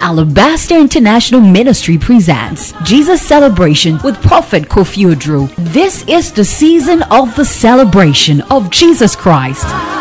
Alabaster International Ministry presents Jesus Celebration with Prophet Kofi Oduro. This is the season of the celebration of Jesus Christ.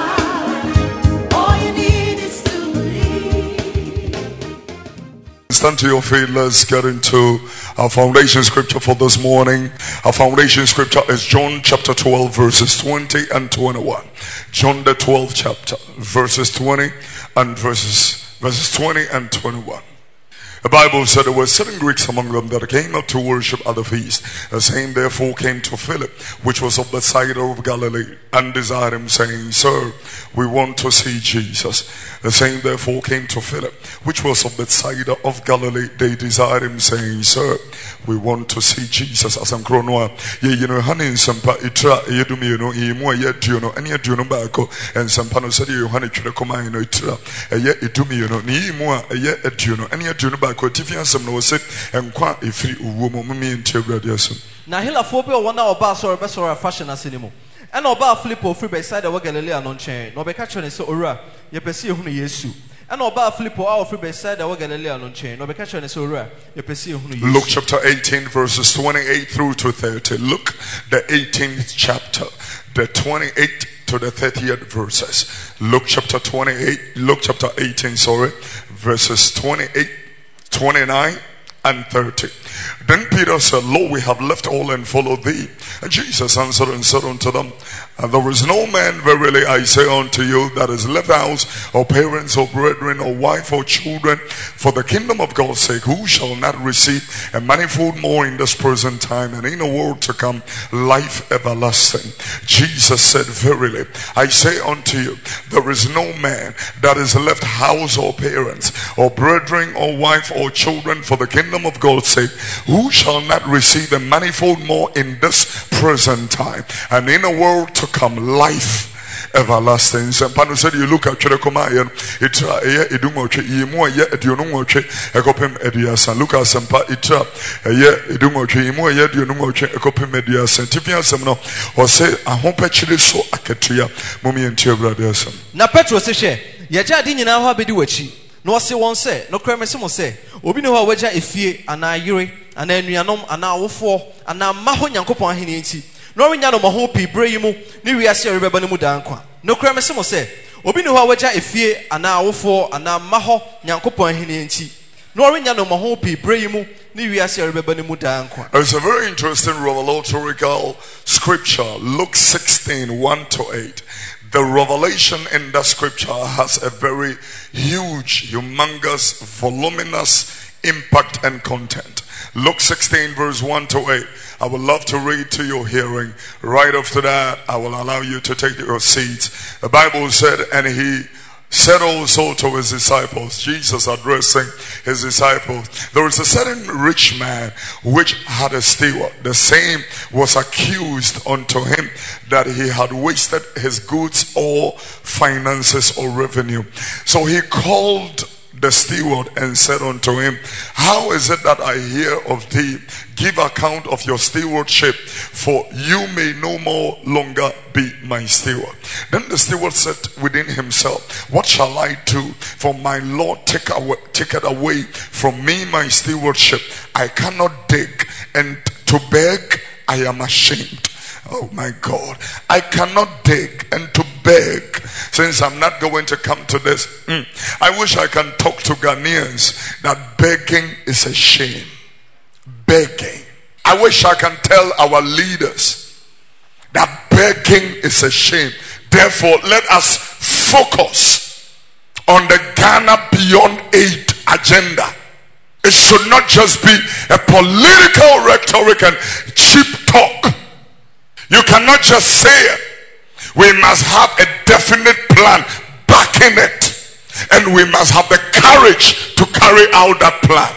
Stand to your feet. Let's get into our foundation scripture for this morning. Our foundation scripture is John chapter 12 verses 20 and 21. John the 12th chapter verses 20 and verses 20 and 21. The Bible said there were certain Greeks among them that came up to worship at the feast. The same therefore came to Philip, which was of Bethsaida of Galilee, and desired him, saying, Sir, we want to see Jesus. The same therefore came to Philip, which was of Bethsaida of Galilee. They desired him, saying, Sir, we want to see Jesus. As I'm chronoa, you know, honey and sampa itra, yedumino, yemo, yet duno, and yet duno bako, and sampano said, you honey chiracoma, no itra, a yet idumino, ni moa, a yet duno, and yet duno bako, tifiansam no sit, and qua a free woman, me and Tibradiasum. Now, Hilla Phobia, one hour bass or a best or a fashion as anymore. And about Filippo free by side of Galilee non chain, no be catching a so ora, ye perceive whom Yesu. And about Filippo our free by side of Galilee non chain, no be catching a so ora, ye perceive whom you. Luke chapter 18, verses 28 through to 30. Luke, the 18th chapter, the 28th to the 30th verses. Luke chapter 18, verses 28, 29, and 30. Then Peter said, Lord, we have left all and followed thee. And Jesus answered and said unto them, there is no man, verily I say unto you, that is left house, or parents, or brethren, or wife, or children, for the kingdom of God's sake, who shall not receive a manifold more in this present time, and in a world to come, life everlasting. Jesus said, verily I say unto you, there is no man that is left house, or parents, or brethren, or wife, or children, for the kingdom of God's sake, who shall not receive a manifold more in this present time, and in a world to come, life everlasting. Sampano said, you look at Cherekomayan, itra edumoche, yemo ye edionomoche, ekopem ediasan. Look at Sampa itra edumoche, yemo ye edionomoche, ekopem ediasan. Tipian semno, or say, I hope actually so akatia, mummy and Tiabradiasan. Na Petro se, Yaja dinina ha bediwachi. No se one say, no cremesimo say, Obino waja efie, ana yuri, ana nuanom, ana wofo, ana maho nyankopon ahinienti. No we nyano maho pi breyimu, ni wiase rebeba ne mu dankwa. No cremesimo say, Obino waja efie, ana wofo, ana maho nyankopon ahinienti. No we nyano maho pi breyimu, ni wiase rebeba ne mu dankwa. There's a very interesting revelatorical scripture, Luke 16, 1 to 8. The revelation in that scripture has a very huge, humongous, voluminous impact and content. Luke 16 verse 1 to 8. I would love to read to your hearing. Right after that, I will allow you to take your seats. The Bible said, and he said also to his disciples, Jesus addressing his disciples, there is a certain rich man which had a steward. The same was accused unto him that he had wasted his goods or finances or revenue. So he called the steward and said unto him, how is it that I hear of thee? Give account of your stewardship, for you may no more longer be my steward. Then the steward said within himself, what shall I do? For my Lord taketh away from me my stewardship. I cannot dig, and to beg I am ashamed. Oh my God, I cannot dig, and to beg, since I'm not going to come to this, I wish I can talk to Ghanaians that begging is a shame. Begging. I wish I can tell our leaders that begging is a shame. Therefore, let us focus on the Ghana Beyond Aid agenda. It should not just be a political rhetoric and cheap talk. You cannot just say it. We must have a definite plan backing it, and we must have the courage to carry out that plan.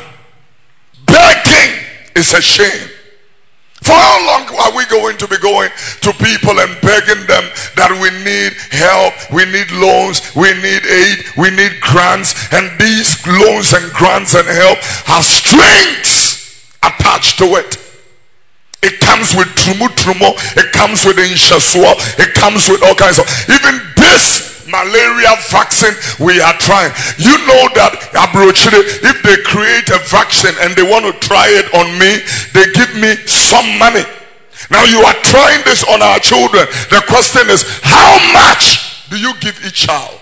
Begging is a shame. For how long are we going to be going to people and begging them that we need help, we need loans, we need aid, we need grants, and these loans and grants and help have strings attached to it. It comes with trumo, it comes with inshasua, it comes with all kinds of, even this malaria vaccine we are trying. You know that if they create a vaccine and they want to try it on me, they give me some money. Now you are trying this on our children. The question is, how much do you give each child?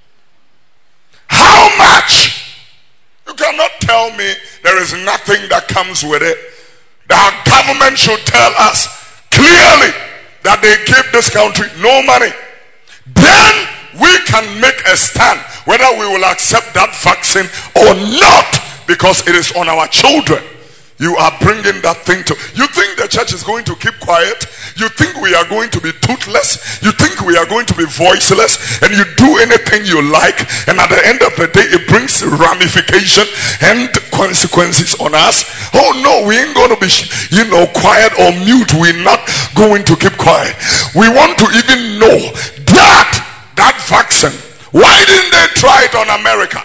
How much? You cannot tell me there is nothing that comes with it. Our government should tell us clearly that they give this country no money. Then we can make a stand whether we will accept that vaccine or not, because it is on our children. You are bringing that thing to. You think the church is going to keep quiet? You think we are going to be toothless? You think we are going to be voiceless? And you do anything you like, and at the end of the day it brings ramification and consequences on us? Oh no, we ain't going to be quiet or mute. We're not going to keep quiet. We want to even know that vaccine. Why didn't they try it on America?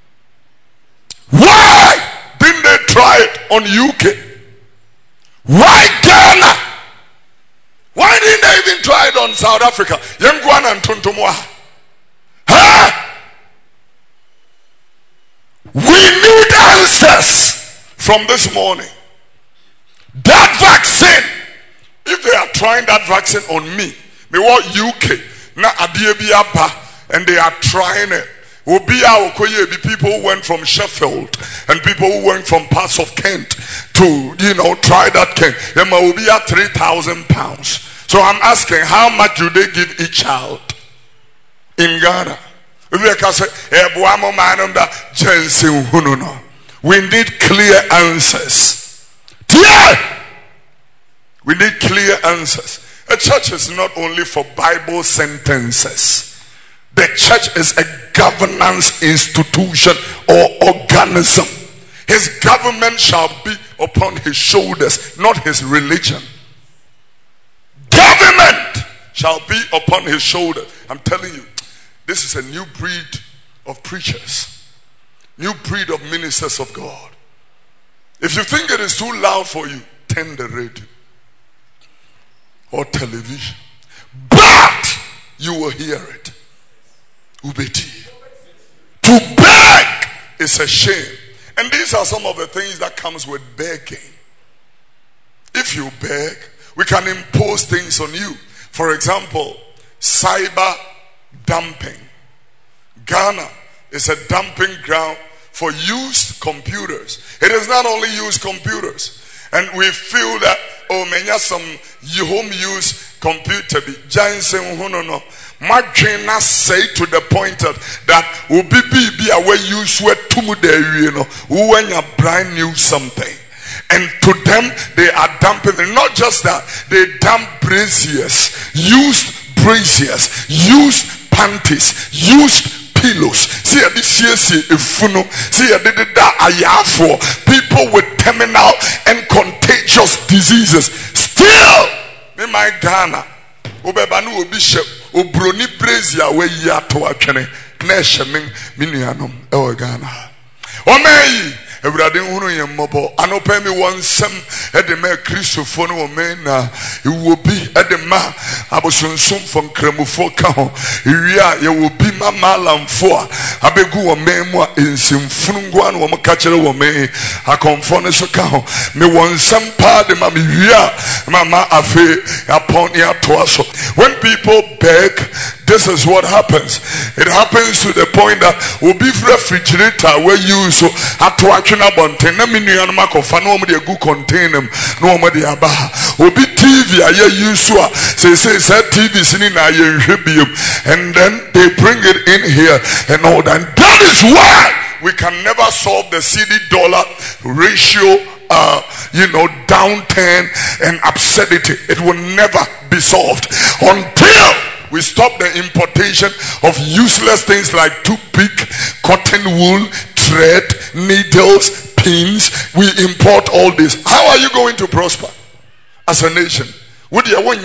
Why didn't they try it on UK? Why Ghana? Why didn't they even try it on South Africa? We need answers from this morning. That vaccine, if they are trying that vaccine on me what UK na adiabiaba, and they are trying it. People who went from Sheffield and people who went from parts of Kent to try that Kent. There will be at £3,000. So I'm asking, how much do they give each child in Ghana? We need clear answers. We need clear answers. A church is not only for Bible sentences. The church is a governance institution or organism. His government shall be upon his shoulders, not his religion. Government shall be upon his shoulders. I'm telling you, this is a new breed of preachers, new breed of ministers of God. If you think it is too loud for you, turn the radio or television, but you will hear it. Ubeti. To beg is a shame. And these are some of the things that comes with begging. If you beg, we can impose things on you. For example, cyber dumping. Ghana is a dumping ground for used computers. It is not only used computers. And we feel that, some home use computer be Jansen no. Margina say to the point that be away use where when you brand new something. And to them they are dumping. Not just that, they dump braziers, used panties, used pillows. See this year, people with terminal and contagious diseases. Still, in my Ghana, Obebanu Bishop, Obroni Brazia, where you are to a chene, Neshamin, Minianum, Ghana. Omei, everybody who mobile, and open me one some at the Mer Christopher, Mena, it will be at the Ma, I was soon from Cremufoka, you will be my malam for Abegu memoir in Simfunguan, or Macatcher, or me, I confirm this account. Me one some part of Mama Afe upon your torso. When people beg, this is what happens. It happens to the point that will be refrigerator where you so at to action about 10 million mark of no good contain them, no more the aba will be TV. I use say TV and then they bring it in here and all that. That is why we can never solve the CD dollar ratio, downturn and absurdity. It will never be solved until we stop the importation of useless things like toothpick, cotton wool, thread, needles, pins. We import all this. How are you going to prosper as a nation? And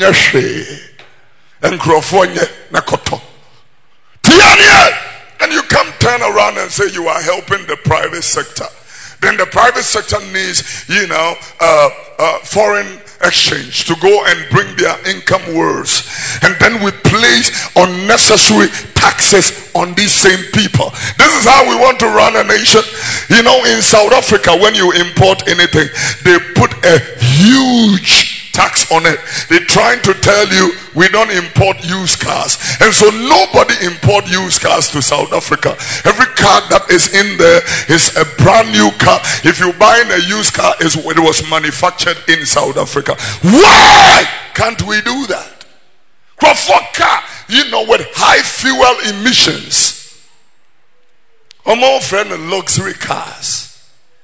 you can't turn around and say you are helping the private sector. Then the private sector needs, foreign exchange to go and bring their income words, and then we place unnecessary taxes on these same people. This is how we want to run a nation. You know, in South Africa, when you import anything, they put a huge tax on it. They're trying to tell you we don't import used cars, and so nobody import used cars to South Africa. Every car that is in there is a brand new car. If you buy a used car, it was manufactured in South Africa. Why can't we do that? Crawford car, you know, with high fuel emissions. My friend, luxury cars,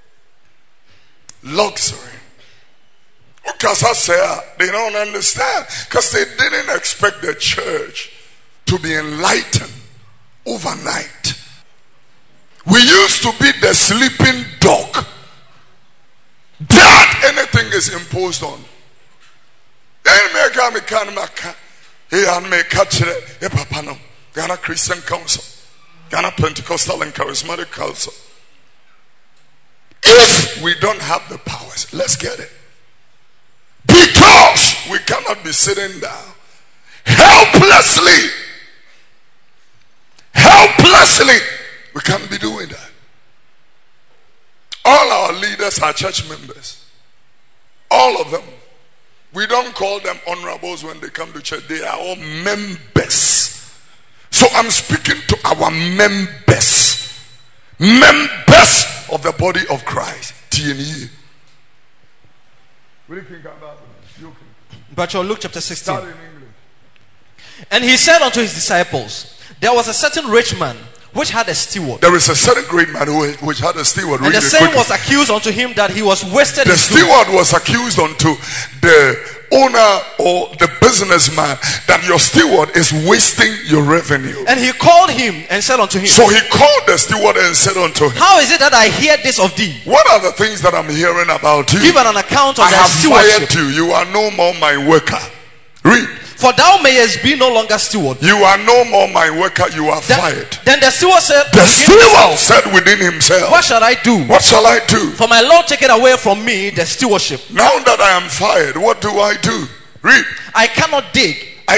luxury. Because I say they don't understand, because they didn't expect the church to be enlightened overnight. We used to be the sleeping dog that anything is imposed on. Ghana Christian Council, Ghana Pentecostal and Charismatic Council. If we don't have the powers, let's get it. Because we cannot be sitting down helplessly. We can't be doing that. All our leaders are church members. All of them. We don't call them honorables when they come to church. They are all members. So I'm speaking to our members. Members of the body of Christ. TNE. But Luke chapter 16. And he said unto his disciples, there was a certain rich man which had a steward. There is a certain great man which had a steward. And the same was accused unto him that he was wasted. The steward was accused unto the owner or the businessman that your steward is wasting your revenue. And he called him and said unto him. So he called the steward and said unto him, how is it that I hear this of thee? What are the things that I'm hearing about you? Give an account of thy stewardship. I have fired you. You are no more my worker. Read. For thou mayest be no longer steward. You are no more my worker, you are fired. Then the steward said, within himself, what shall I do? What shall I do? For my Lord taketh away from me the stewardship. Now that I am fired, what do I do? Read. I cannot dig.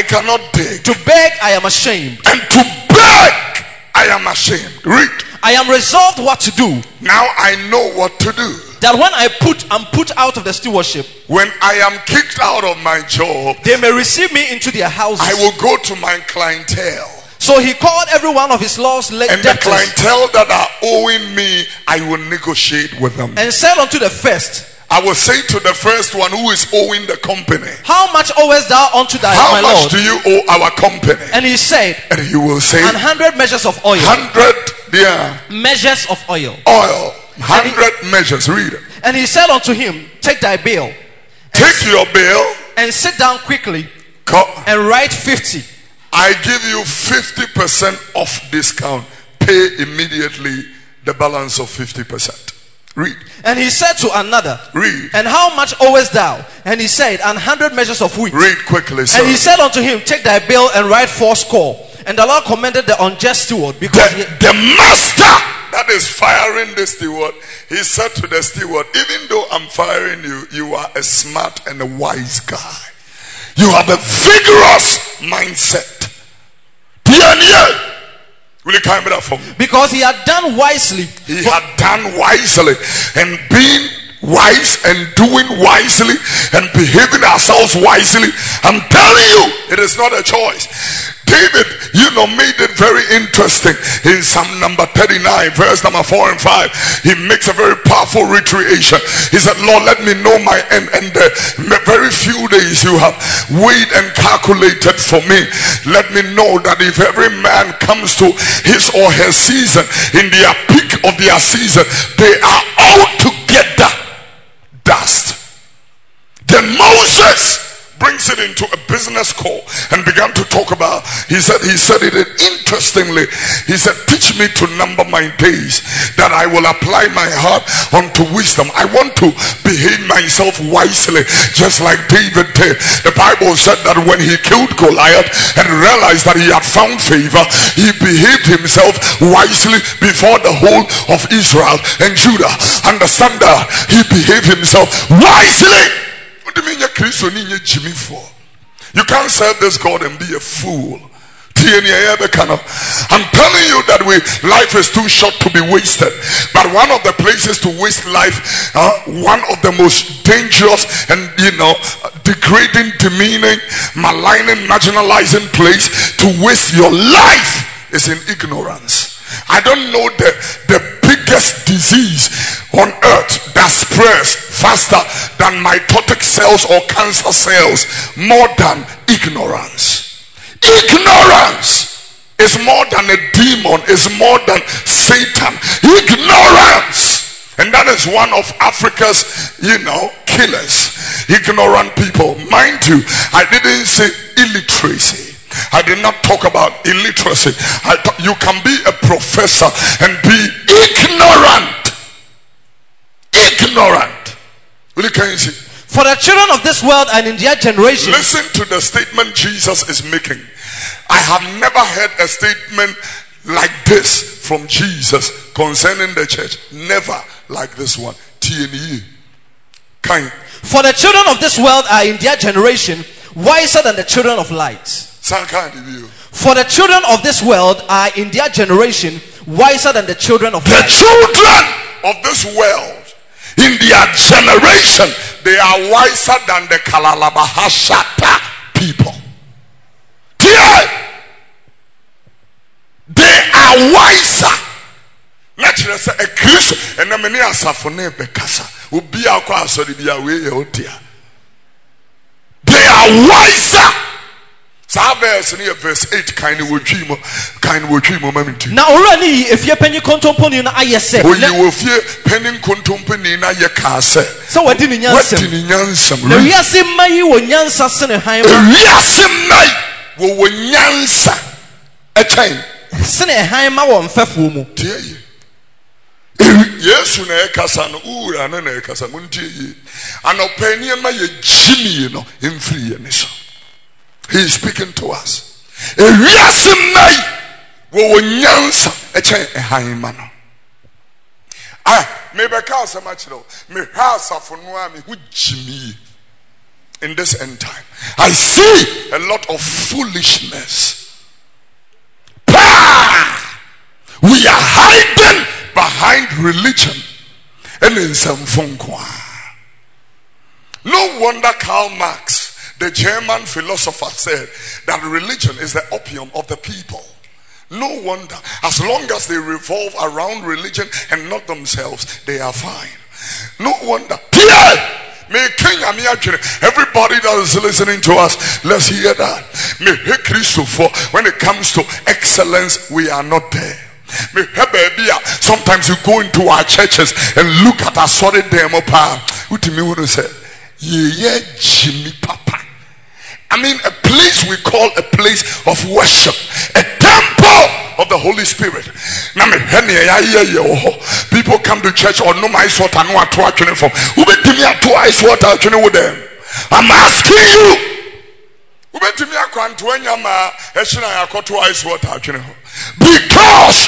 To beg I am ashamed. And to beg I am ashamed. Read. I am resolved what to do. Now I know what to do. That when I'm put out of the stewardship, when I am kicked out of my job, they may receive me into their houses. I will go to my clientele. So he called every one of his law's debtors. And the clientele that are owing me, I will negotiate with them. And said unto the first, I will say to the first one who is owing the company, how much owest thou unto thy my Lord? How much do you owe our company? And he said, and he will say, 100 measures of oil. 100 measures of oil. 100 measures. Read it. And he said unto him, take thy bill. Take your bill. And sit down quickly. And write 50. I give you 50% off discount. Pay immediately the balance of 50%. Read. And he said to another, read. And how much owest thou? And he said, 100 measures of wheat. Read quickly, sir. And he said unto him, take thy bill and write 80. And the Lord commended the unjust steward, because the master that is firing the steward, he said to the steward, even though I'm firing you, you are a smart and a wise guy. You have a vigorous mindset. Will you come with that for me? Because he had done wisely. He had done wisely. And being wise and doing wisely and behaving ourselves wisely, I'm telling you, it is not a choice. David, made it very interesting in Psalm number 39, verse number 4 and 5. He makes a very powerful recreation. He said, Lord, let me know my end, and the very few days you have weighed and calculated for me. Let me know that if every man comes to his or her season, in their peak of their season, they are all together dust. Then Moses brings it into a business call and began to talk about, he said it interestingly. He said, teach me to number my days, that I will apply my heart unto wisdom. I want to behave myself wisely, just like David did. The Bible said that when he killed Goliath and realized that he had found favor, he behaved himself wisely before the whole of Israel and Judah. Understand that he behaved himself wisely. You can't serve this God and be a fool. I'm telling you that life is too short to be wasted. But one of the places to waste life, one of the most dangerous and degrading, demeaning, maligning, marginalizing place to waste your life is in ignorance. I don't know the biggest disease on earth that spreads faster than mitotic cells or cancer cells more than ignorance. Ignorance is more than a demon, is more than Satan. Ignorance. And that is one of Africa's, killers. Ignorant people. Mind you, I didn't say illiteracy. I did not talk about illiteracy. You can be a professor and be ignorant. Ignorant. Really, can you see? For the children of this world and in their generation. Listen to the statement Jesus is making. I have never heard a statement like this from Jesus concerning the church. Never like this one. For the children of this world are in their generation wiser than the children of light. For the children of this world are in their generation wiser than the children of light. The children of this world in their generation, they are wiser than the Kalalabahashata people. They are wiser. Naturally, a Christian and a many asafone bekasa. Ubi akwa asori biya we otia. They are wiser. Verse 8 kind of moment. Now already if you're penny contompony na ayese. Oh, you will fear penning contompony na yakase. So what didn't Nyansam? The Yasim Mai will Yansa Seneheim. Yasim Mai will Yansa a chain. Seneheim on Fefumu. Dear you. Yes, you know, Casan, Ura, and Casamunti, and opinion my Jimmy, in free. He is speaking to us. Yasim Mai will Yansa a chain a high manner. Maybe so much though. Me house of Funuami with Jimmy in this end time. I see a lot of foolishness. We are hiding behind religion and in some funkwa. No wonder Karl Marx, the German philosopher, said that religion is the opium of the people. No wonder. As long as they revolve around religion and not themselves, they are fine. No wonder. Everybody that is listening to us, let's hear that. When it comes to excellence, we are not there. Sometimes you go into our churches and look at our sorry demo. What do you mean when you say, yeah, Jimmy Papa? I mean, a place we call a place of worship, a temple of the Holy Spirit. People come to church or no my sort and no from. Who bet me a twice what I with them? I'm asking you. Who bet me a quantwanyama eshina twice what I because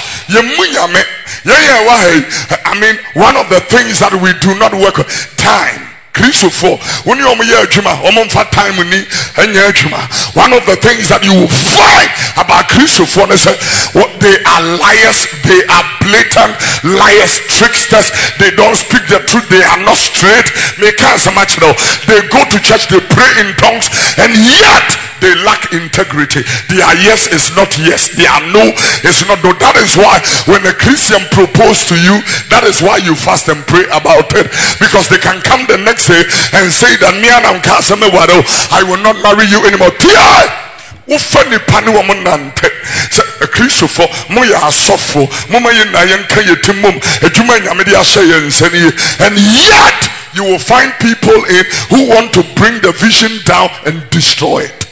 I mean, one of the things that we do not work with, time. Christopher, when you time one of the things that you will find about Christopher is what they are liars, they are blatant liars, tricksters, they don't speak the truth, they are not straight, they can't so much know. They go to church, they pray in tongues, and yet they lack integrity. Their yes is not yes, their no is not no. That is why when a Christian proposes to you, that is why you fast and pray about it, because they can come the next day and say that me and I will not marry you anymore. Ufani pani wa munante Christopher moya asofo mama yena yenka yetimum ejuma nyamede ahye yensani, and yet you will find people in who want to bring the vision down and destroy it.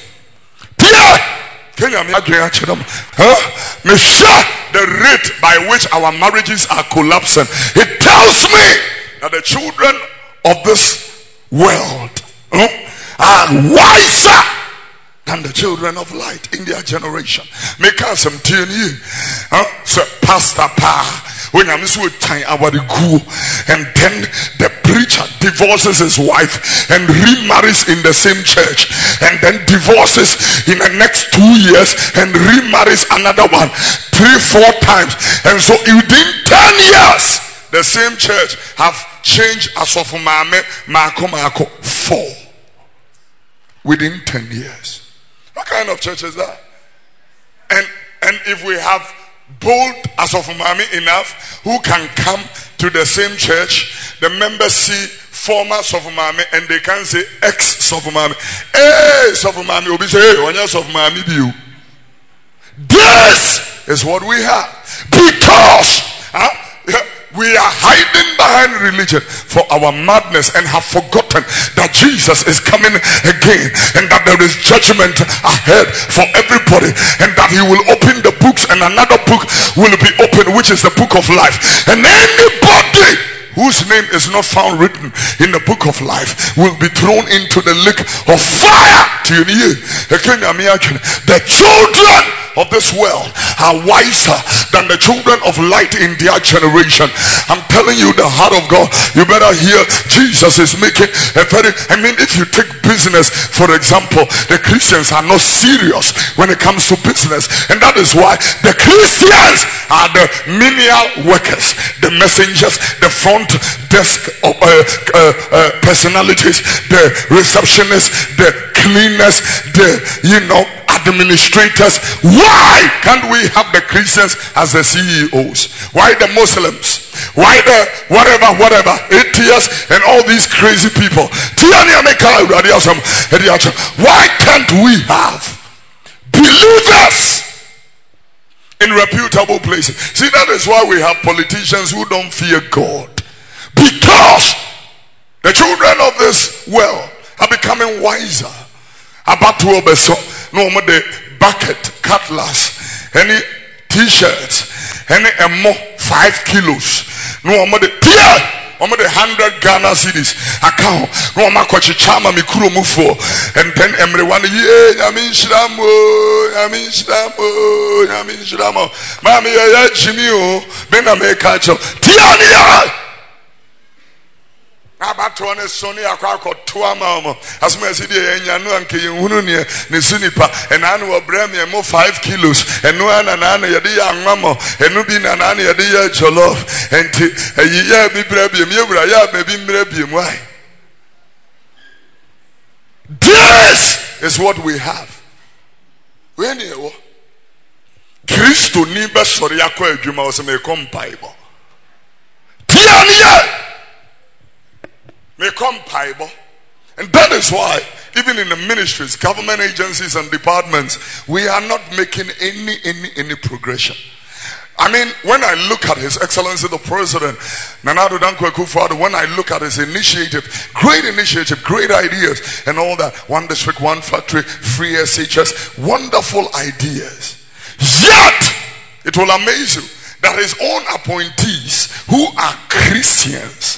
The rate by which our marriages are collapsing, it tells me that the children of this world are wiser than the children of light in their generation. Make us some TNU. So Pastor Pa, when I'm so time our go, and then the preacher divorces his wife and remarries in the same church, and then divorces in the next 2 years and remarries another one 3-4 times, and so within 10 years the same church have changed as of Mako 4 within 10 years. What kind of church is that? And if we have bold as of Mami enough who can come to the same church, the members see former Sofumami and they can say ex Sofumami. Hey Sofumami, will be say hey, when you Sofumami be you. This is what we have because we are hiding behind religion for our madness and have forgotten that Jesus is coming again and that there is judgment ahead for everybody and that he will open the books and another book will be opened, which is the book of life, and anybody whose name is not found written in the book of life will be thrown into the lake of fire. The children of this world are wiser than the children of light in their generation. I'm telling you, the heart of God, you better hear. Jesus is making a very, if you take business for example, the Christians are not serious when it comes to business, and that is why the Christians are the menial workers, the messengers, the front desk personalities, the receptionists, the cleaners, the administrators. Why can't we have the Christians as the CEOs? Why the Muslims? Why the whatever atheists and all these crazy people? Why can't we have believers in reputable places? See, that is why we have politicians who don't fear God, because the children of this world are becoming wiser. About to obey no more the bucket, cutlass, any t-shirts, any more 5 kilos. No more the tear, no more the 100 Ghana cedis account. No more kwachi chama mikuro mufo, and then everyone yamin shramo, mami ya Jimmy bena me kacho tiania. About to honest Sonny Akako Tuama as much as the Yanu and Kiyunia Nisunipa and Anu Bremia more 5 kilos and no Anna Yadia Mamo and Nubin and Anna Yadia Jolof and a year be brebium, Yabra maybe brebium. Why? This is what we have. When you Christo Niba Soriako Juma was a Bible. Tiania. And that is why even in the ministries, government agencies and departments, we are not making any progression. When I look at His Excellency the President Nana Addo Dankwa Akufo-Addo, when I look at his initiative, great ideas and all that, 1 district, 1 factory, free SHS, wonderful ideas. Yet it will amaze you that his own appointees who are Christians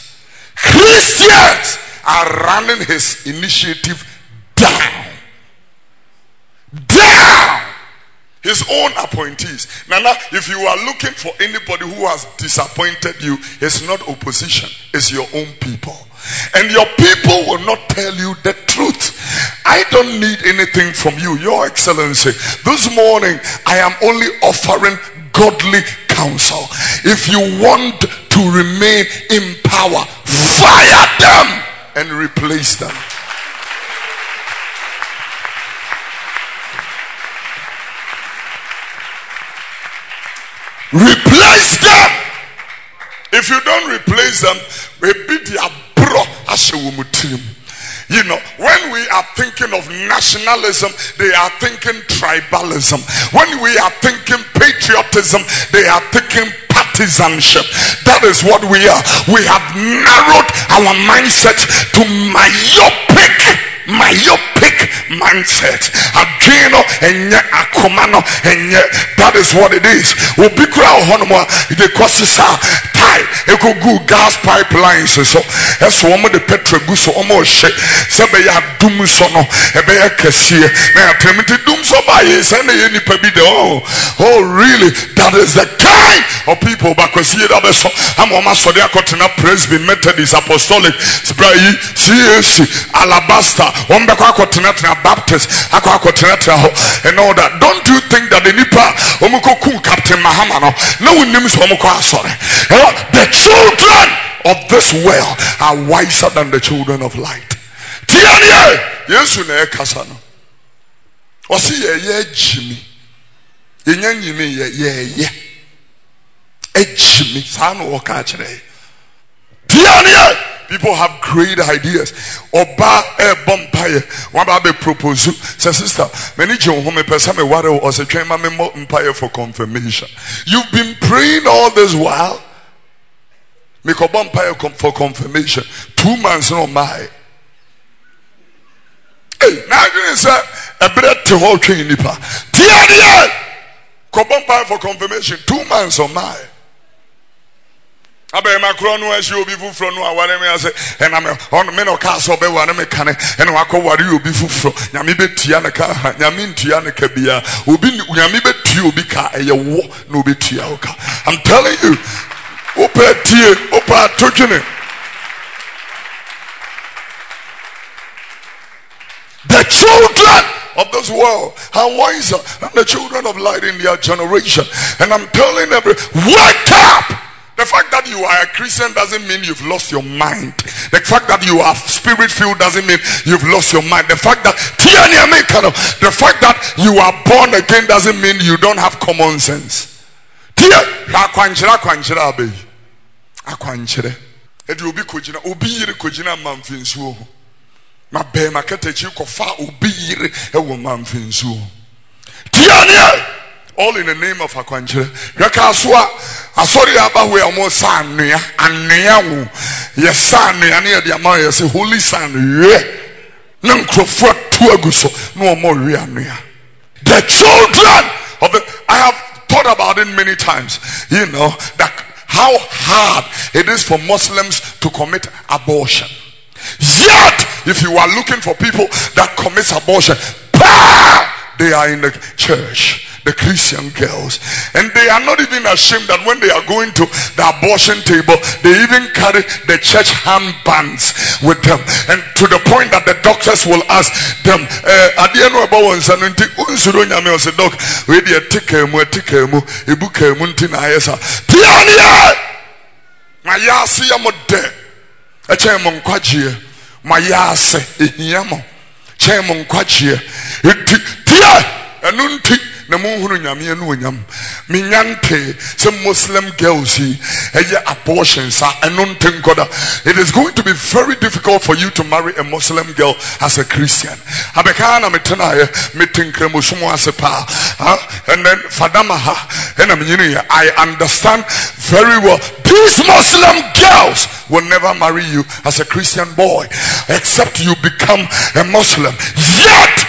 are running his initiative down. His own appointees. Now, if you are looking for anybody who has disappointed you, it's not opposition, it's your own people. And your people will not tell you the truth. I don't need anything from you, Your Excellency. This morning, I am only offering godly counsel. If you want to remain in power, fire them and replace them. Replace them. If you don't replace them, when we are thinking of nationalism, they are thinking tribalism. When we are thinking patriotism, they are thinking partisanship. That is what we are. We have narrowed our mindset to myopic mindset. That is what it is. tie eko good gas pipelines so eso omo de petrol gu so omo hye se be ya dum so no e be ya kase na atremiti dum so ba ye se na ye nipa bi de oh really that is the kind of people bakwasi that be so am o ma so de akotena Presbyterian Methodist Apostolic Sprayi CAC Alabaster one be akotena Baptist akotena ho and all that. Don't you think that the nipa omoko kun Captain Mahama no unim so omoko asore the children of this world are wiser than the children of light. Tianye Yesu na ekasa no osi ye jimi yenyanyimi ye ejimi sa no woka kire tianye. People have great ideas. Oba bompaye waba be propose say sister many john home person me ware or say train me empire for confirmation. You've been praying all this while. Make a bompaye for confirmation. 2 months no my. Hey, now you say a bread to hold train nipa. Tiania ko bompaye for confirmation 2 months on my. Abe makro no ahye obi fufuro no aware me ase na me on me no ka so be ware me kane na wako ware obi fufuro nyame betua ne ka nyame ntua ne ka bia obi nyame betua obi ka eye wo na obi tua o ka. I'm telling you opa tie opa tokene. The children of this world are wiser than the children of light in their generation, and I'm telling every wake up. The fact that you are a Christian doesn't mean you've lost your mind. The fact that you are spirit-filled doesn't mean you've lost your mind. The fact that the fact that you are born again doesn't mean you don't have common sense. All in the name of Akwanjere. Yakaswa asori aba we almost san nua anua wo ye san nua na de ama ye say holy san ye na nkrofo tu aguso no omo we anua. The children of the I have thought about it many times, you know, that how hard it is for Muslims to commit abortion. Yet if you are looking for people that commit abortion, they are in the church. The Christian girls, and they are not even ashamed that when they are going to the abortion table, they even carry the church handbands with them, and to the point that the doctors will ask them, at the end of our insanity, doc, we did take a book a muntina esa. Tiania, my yasi amode, a chairman quachia, my yase, yamo, chairman quachia, tia, and nunti. Na munhunu nyame anu onyam minyante some Muslim girls abortions it is going to be very difficult for you to marry a Muslim girl as a Christian. Abekana metena metinkremo sumo asepa and then fadamaha and I understand very well these Muslim girls will never marry you as a Christian boy except you become a Muslim. Yet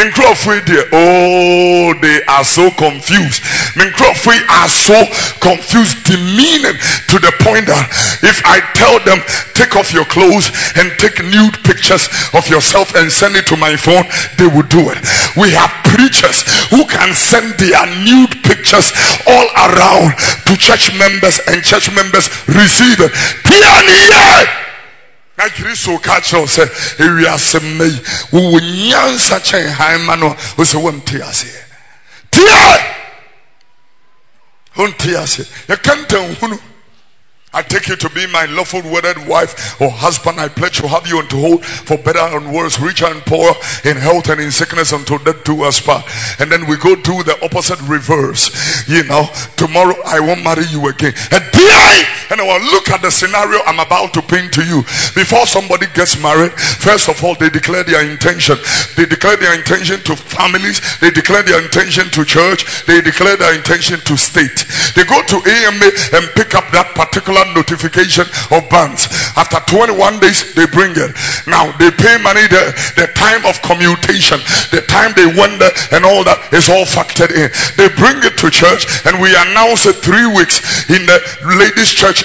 oh, they are so confused. They are so confused, demeaning to the point that if I tell them take off your clothes and take nude pictures of yourself and send it to my phone, they will do it. We have preachers who can send their nude pictures all around to church members, and church members receive it. I so catch us we are some may we will nyan such a high man who say one tears here. You can't tell I take you to be my lawful wedded wife or husband. I pledge to have you and to hold for better and worse, rich and poor, in health and in sickness, until death do us part. And then we go do the opposite reverse. You know, tomorrow I won't marry you again. And I will look at the scenario I'm about to paint to you. Before somebody gets married, first of all, they declare their intention. They declare their intention to families. They declare their intention to church. They declare their intention to state. They go to AMA and pick up that particular notification of bands. After 21 days, they bring it. Now, they pay money there. The time of commutation, the time they went there, and all that is all factored in. They bring it to church, and we announce it 3 weeks in the ladies' church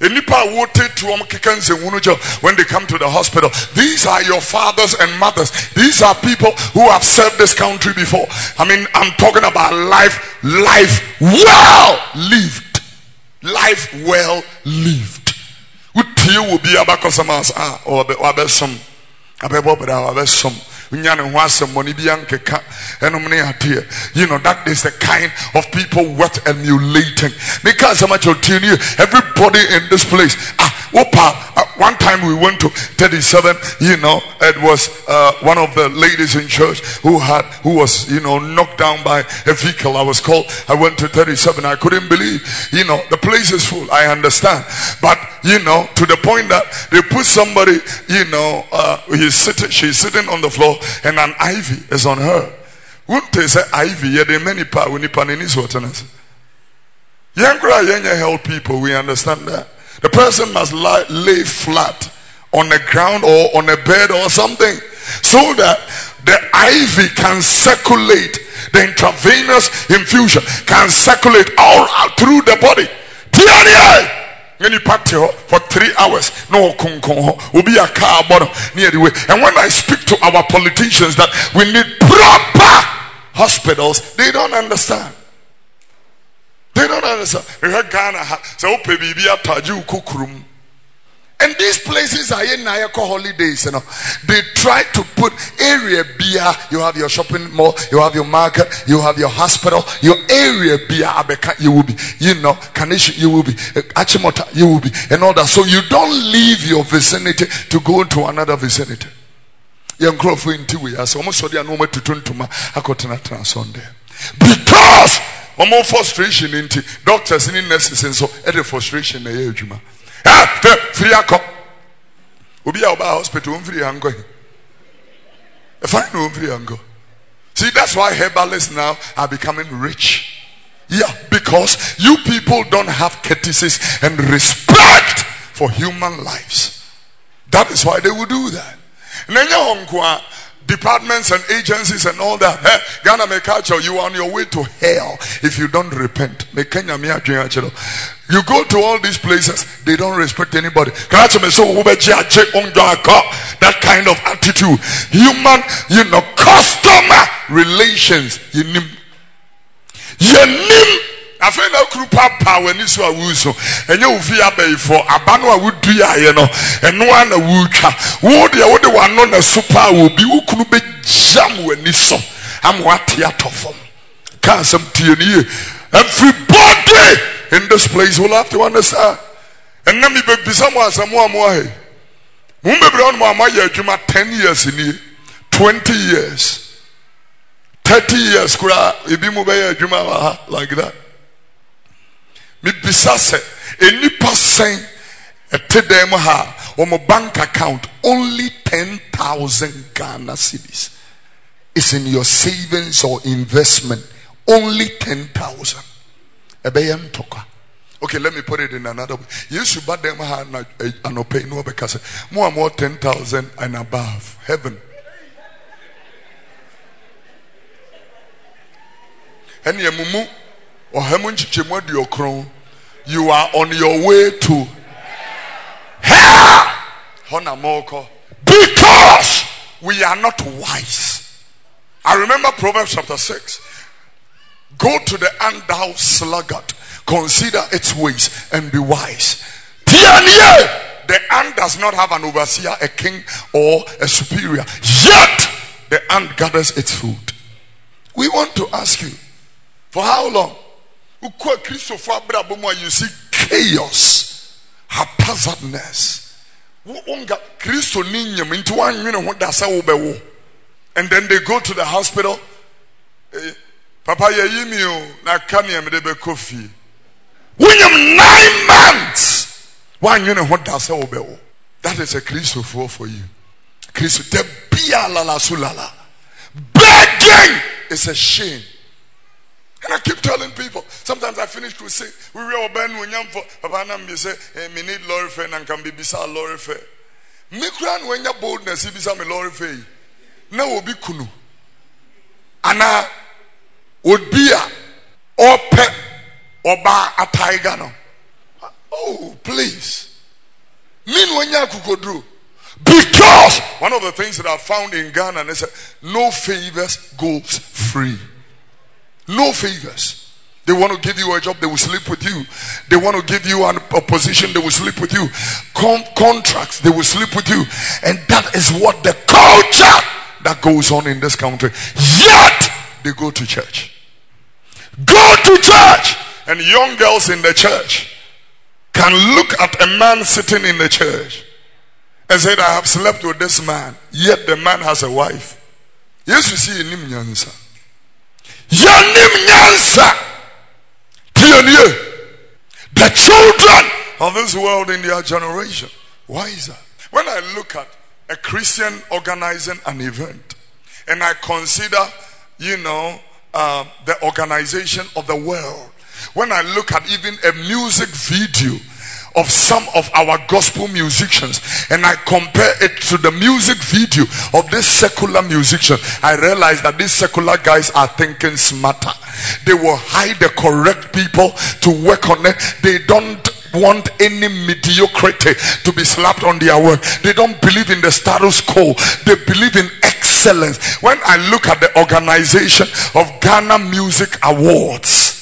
When they come to the hospital, these are your fathers and mothers. These are people who have served this country before. I mean, I'm talking about life well lived. Life well lived. You know, that is the kind of people worth emulating. Because everybody in this place, one time we went to 37, you know, it was one of the ladies in church who was, you know, knocked down by a vehicle. I went to 37. I couldn't believe, you know, the place is full. I understand. But, you know, to the point that they put somebody, you know, she's sitting on the floor and an ivy is on her. Wouldn't they say ivy? Yeah, there are many people when you pan in his waters. Young help people, we understand that. The person must lay flat on the ground or on a bed or something, so that the ivy can circulate, the intravenous infusion can circulate all out through the body. When you party for 3 hours, no will be a car bottom near the way. And when I speak to our politicians that we need proper hospitals, they don't understand. They don't understand. And these places are in Nayako holidays, you know. They try to put area beer. You have your shopping mall, you have your market, you have your hospital, your area beer, Abeka, you will be, you know, Kanisha, you will be, Achimota, you will be, and all that. So you don't leave your vicinity to go to another vicinity. Young Crawford in Tiwi, as almost so they are no more to turn to my Akotana Sunday. Because one more frustration into doctors and nurses, and so every frustration a year, Juma. Free up. We'll be out by hospital free and going. If I know free and go. See, that's why herbalists now are becoming rich. Yeah, because you people don't have courtesies and respect for human lives. That is why they will do that. Departments and agencies and all that. Ghana may catch you on your way to hell if you don't repent. You go to all these places, they don't respect anybody. That kind of attitude. Human, you know, customer relations. I feel no group power when this was so, and you fear bay for Abano would be, you know, and one a woocha. Would the one on a super will be who could be jam when this so. I'm what theater from. Can't some tyranny. Everybody in this place will have to understand. And let me be someone more. Remember on my 10 years in here, 20 years, 30 years, like that. Me bisase any person them ha on my bank account only 10,000 Ghana cedis. It's in your savings or investment. Only 10,000. Okay, let me put it in another way. You should buy them ha no pay no because more 10,000 and above. Heaven. And ye mumu or you are on your way to hell. Because we are not wise. I remember Proverbs chapter 6. Go to the ant, thou sluggard, consider its ways and be wise. The ant does not have an overseer, a king, or a superior. Yet the ant gathers its food. We want to ask you, for how long? You see chaos, haphazardness. And then they go to the hospital. Papa, na kanya medebe kofi. 9 months. That is a Christo for you. Christo te bia la sulala. Begging is a shame. And I keep telling people, sometimes I finish to say, we will obey when you for Papa Nam say, me need lorry fare and can be beside lorry fare. Me cran when your boldness, if it's a lorry fare. Now will be kunu. Anna would be a or pet or bar a tiger. No. Oh, please. Because one of the things that I found in Ghana is no favors goes free. No favors. They want to give you a job, they will sleep with you. They want to give you a position, they will sleep with you. Contracts, they will sleep with you. And that is what the culture that goes on in this country. Yet they go to church. Go to church. And young girls in the church can look at a man sitting in the church and said, I have slept with this man, yet the man has a wife. Yes, you see, Yanim Nyansa. The children of this world in their generation. Why is that? When I look at a Christian organizing an event and I consider, the organization of the world, when I look at even a music video of some of our gospel musicians and I compare it to the music video of this secular musician, I realize that these secular guys are thinking smarter. They will hire the correct people to work on it. They don't want any mediocrity to be slapped on their work. They don't believe in the status quo. They believe in excellence. When I look at the organization of Ghana Music Awards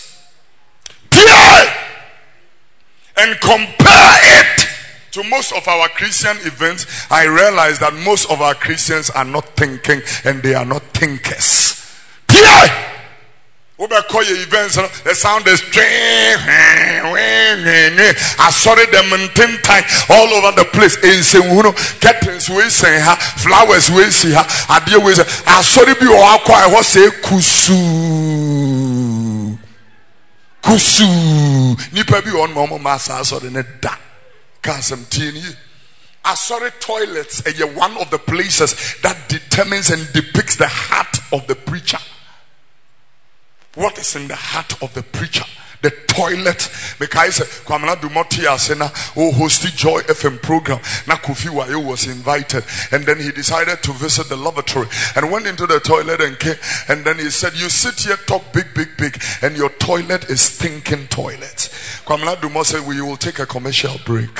and compare it to most of our Christian events, I realize that most of our Christians are not thinking and they are not thinkers. Events, the sound is I saw them in time all over the place. In curtains we say her, flowers we see her, I deal with I saw it be all quiet. What say kusu nipa bi on mama masa so the net da kasam tini. I saw the toilets one of the places that determines and depicts the heart of the preacher. What is in the heart of the preacher? The toilet. Because Kwamana Dumoti Asena hosted Joy FM program. Na Kofi Wayo was invited, and then he decided to visit the lavatory and went into the toilet and came, and then he said, you sit here, talk big, and your toilet is stinking toilet. Kwamana Dumoti said, we will take a commercial break.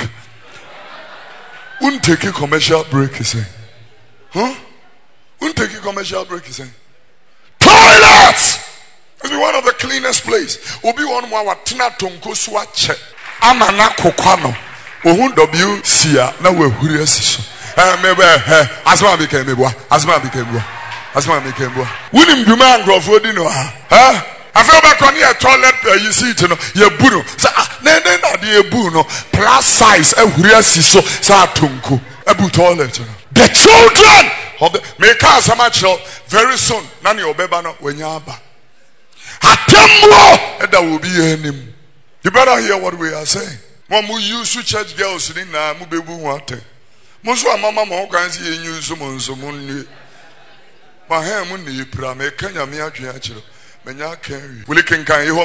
Take a commercial break, he said. Take a commercial break, he said. Toilets! It's one of the cleanest place. Obi one more watina tonko swache. Amana kokwano. Ohun W sia na we huri asiso. Mebe asma became boa. Wunim duma ngrofo di no ha. I feel back on your toilet you see it no. Ye bu no. Sa na de bu no. Plus size e huri asiso sa tonko. Ebu toilet no. The children of the make us very soon. Nani obeba no wenyaba. You better hear what we are saying. When we use church girls in Mubebu water. Muswa mama mo can see you use someone. My hair mundi prame Kenya miachiro. Will can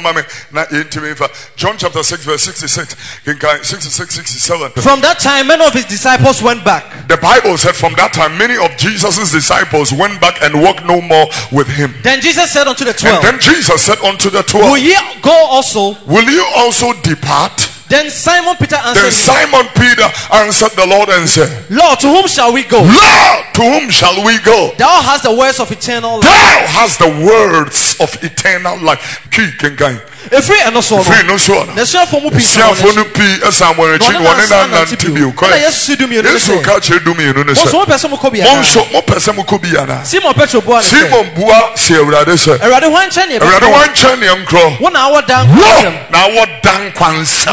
John chapter 6 verse 66. 67. From that time many of his disciples went back. The Bible said from that time many of Jesus' disciples went back and walked no more with him. Then Jesus said unto the 12. And then Jesus said unto the 12. Will ye go also? Will you also depart? Then Simon Peter answered the Lord and said, Lord, to whom shall we go? Lord, to whom shall we go? Thou hast the words of eternal life. Thou hast the words of eternal life. Free and no so. The share for mupi. One person mukobi. Simon Petro bua. Simon bua se Erade se. Erade wan chani. Erade wan chani nkro. 1 hour down. Na what down kwansa.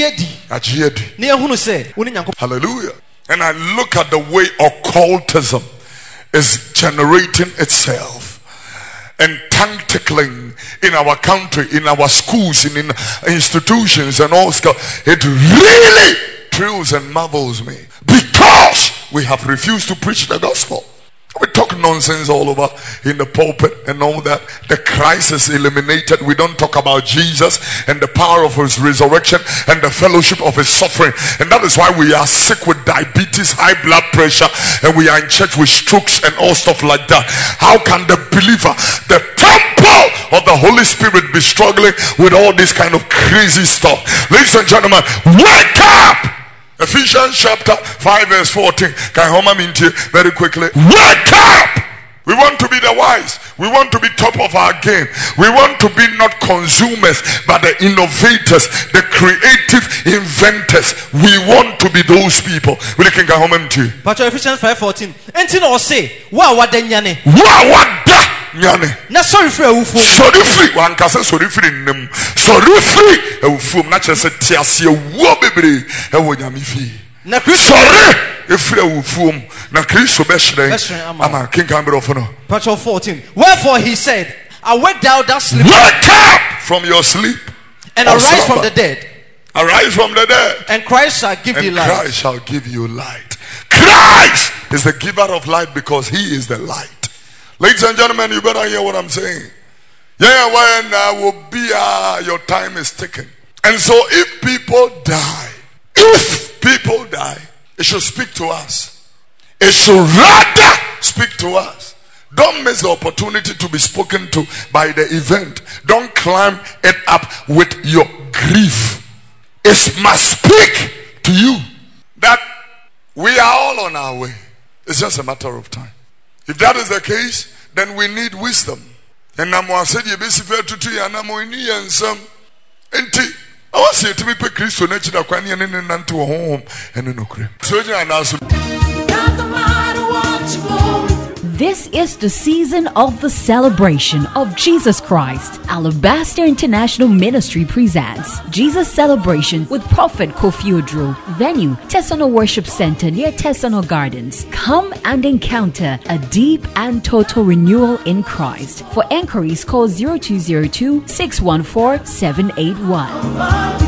Hallelujah. And I look at the way occultism is generating itself and tongue tickling in our country, in our schools, in institutions and all stuff. It really thrills and marvels me because we have refused to preach the gospel. We're talking nonsense all over in the pulpit and all that. The Christ is eliminated. We don't talk about Jesus and the power of his resurrection and the fellowship of his suffering. And that is why we are sick with diabetes, high blood pressure, and we are in church with strokes and all stuff like that. How can the believer, the temple of the Holy Spirit, be struggling with all this kind of crazy stuff? Ladies and gentlemen, wake up! Ephesians chapter 5 verse 14. Can I mean to very quickly? Wake up! We want to be the wise. We want to be top of our game. We want to be not consumers, but the innovators, the creative inventors. We want to be those people. We can go home to. But Ephesians 5:14. Enti no say, wa nyane. Na sorry free awufo. Sorry free. Wan kasa sorry free nim. Sorry free awufo. Na chese tiase wo bebre e wo nyame fi. Na Kristo sorry efre awufo na Kristo be hyerɛn. Ama king can be of no. Patch 14. Wherefore he said, awake thou that sleep. Wake up from your sleep and arise from the dead. Arise from the dead. And Christ shall give you light. Christ shall give you light. Christ is the giver of light because he is the light. Ladies and gentlemen, you better hear what I'm saying. Yeah, when will be your time is ticking. And so if people die, it should speak to us. It should rather speak to us. Don't miss the opportunity to be spoken to by the event. Don't climb it up with your grief. It must speak to you that we are all on our way. It's just a matter of time. If that is the case, then we need wisdom. And I said, you basically to you, and I'm going to some. And I was saying to me, Christo, nature, and to home, and no cream. So, This is the season of the celebration of Jesus Christ. Alabaster International Ministry presents Jesus Celebration with Prophet Kofi Odro. Venue, Tesano Worship Center near Tesano Gardens. Come and encounter a deep and total renewal in Christ. For enquiries, call 0202 614 781.